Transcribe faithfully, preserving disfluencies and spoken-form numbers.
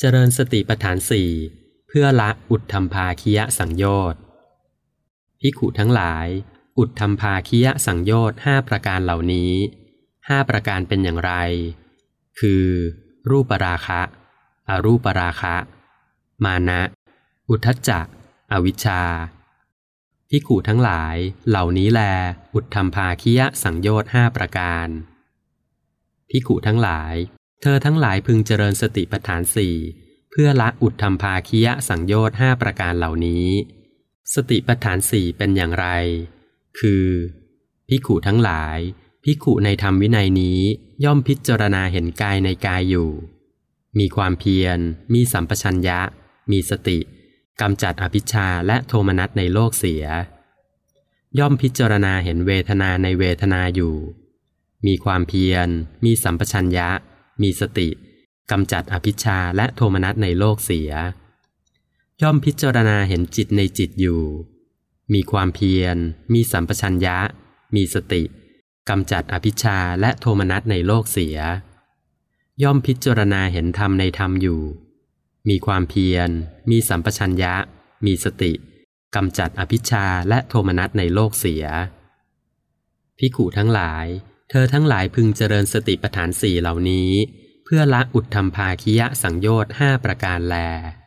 เจริญสติปัฏฐานสี่เพื่อละอุทธัมภาคียสังโยชน์ภิกขุทั้งหลายอุทธัมภาคียสังโยชน์ห้าประการเหล่านี้ห้าประการเป็นอย่างไรคือรูปราคะอรูปราคะมานะอุทธัจจะอวิชชาภิกขุทั้งหลายเหล่านี้แลอุทธัมภาคียสังโยชน์ห้าประการภิกขุทั้งหลายเธอทั้งหลายพึงเจริญสติปัฏฐานสี่เพื่อละอุทธัมภาคียสังโยชน์ห้าประการเหล่านี้สติปัฏฐานสี่เป็นอย่างไรคือภิกขุทั้งหลายภิกขุในธรรมวินัยนี้ย่อมพิจารณาเห็นกายในกายอยู่มีความเพียรมีสัมปชัญญะมีสติกำจัดอภิชฌาและโทมนัสในโลกเสียย่อมพิจารณาเห็นเวทนาในเวทนาอยู่มีความเพียรมีสัมปชัญญะมีสติกำจัดอภิชฌาและโทมนัสในโลกเสียย่อมพิจารณาเห็นจิตในจิตอยู่มีความเพียรมีสัมปชัญญะมีสติกำจัดอภิชฌาและโทมนัสในโลกเสียย่อมพิจารณาเห็นธรรมในธรรมอยู่มีความเพียรมีสัมปชัญญะมีสติกำจัดอภิชฌาและโทมนัสในโลกเสียภิกขุทั้งหลายเธอทั้งหลายพึงเจริญสติปัฏฐานสี่เหล่านี้เพื่อละอุทธัมภาคียสังโยชน์ห้าประการแล